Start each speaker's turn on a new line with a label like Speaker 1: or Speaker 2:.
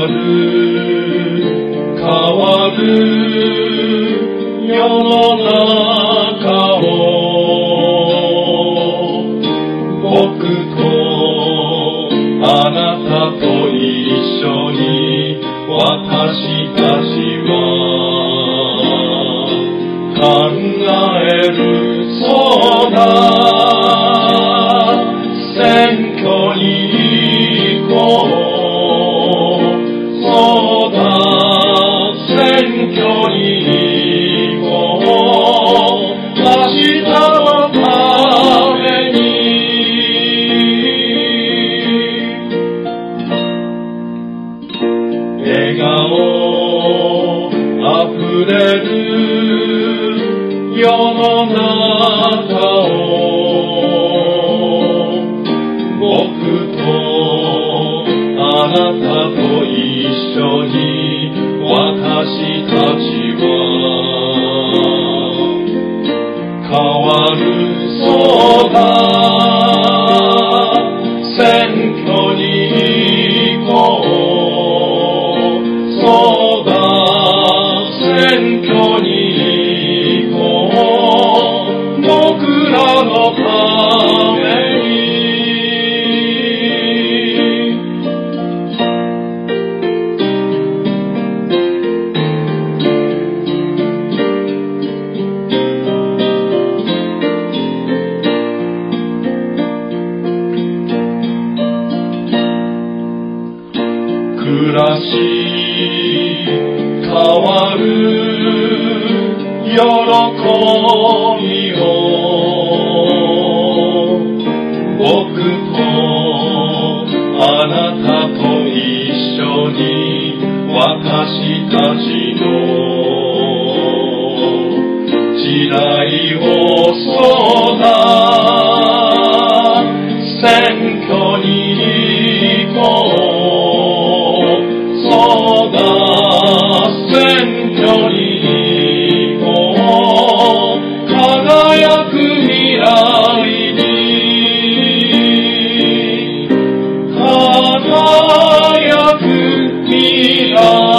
Speaker 1: る世の中を僕とあなたと一緒に私たちは考えるそうだ選挙に行こうそうだ選挙に行こう明日のために笑顔あふれる世の中を僕とあなたと一緒に私たちは変わるそうだ選挙に行こうそうだ選挙に行こう僕らのために暮らし変わる喜びを僕とあなたと一緒に私たちの時代をそうだ選挙に行こうそうだ選挙に行こう輝く未来に輝く未来